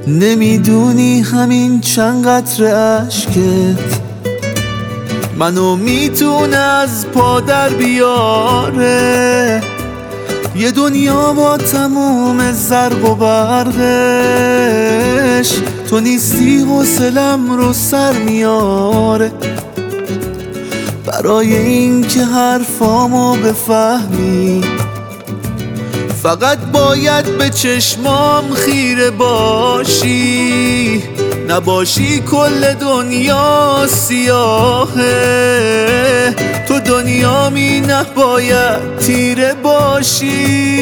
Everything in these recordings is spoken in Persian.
نمیدونی همین چند قطره اشکت منو میتونه از پا در بیاره. یه دنیا با تموم زرق و برقش، تو نیستی حوصلم رو سر میاره. برای این که حرفامو بفهمی فقط باید به چشمام خیره باشی، نباشی کل دنیا سیاهه. تو دنیامی نباید تیره باشی.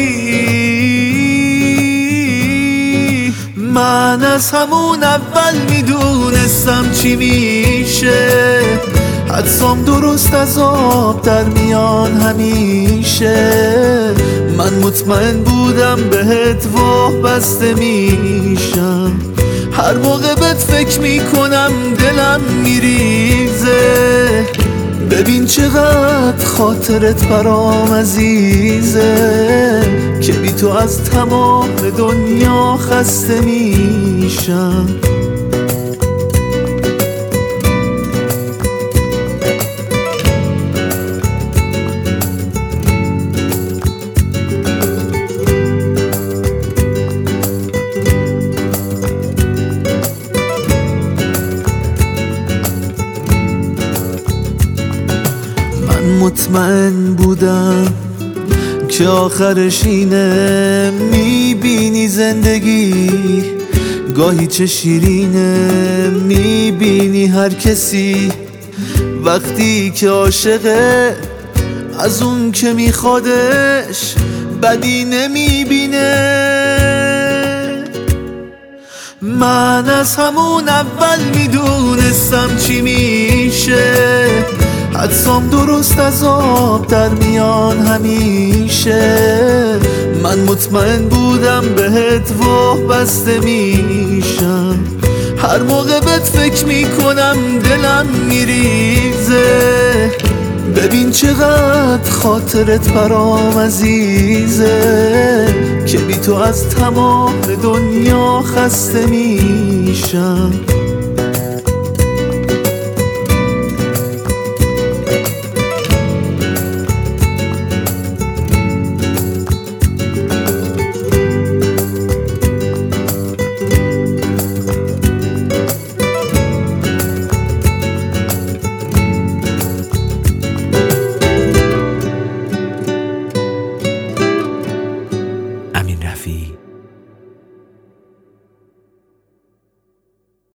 من از همون اول میدونستم چی میشه، حدسام درست از آب در میان همیشه. من مطمئن بودم بهت وابسته میشم، هر موقع بهت فکر میکنم دلم میریزه. ببین چقدر خاطرت برام عزیزه، که بی تو از تمام دنیا خسته میشم. مطمئن بودم که آخرش اینه، میبینی زندگی گاهی چه شیرینه. میبینی هر کسی وقتی که عاشقه از اون که میخوادش بدی نمیبینه. من از همون اول میدونستم چی میشه، حدسام درست از آب در میان همیشه. من مطمئن بودم بهت وابسته میشم، هر موقع بهت فکر میکنم دلم میریزه. ببین چقدر خاطرت برام عزیزه، که بی تو از تمام دنیا خسته میشم. امین رفیعی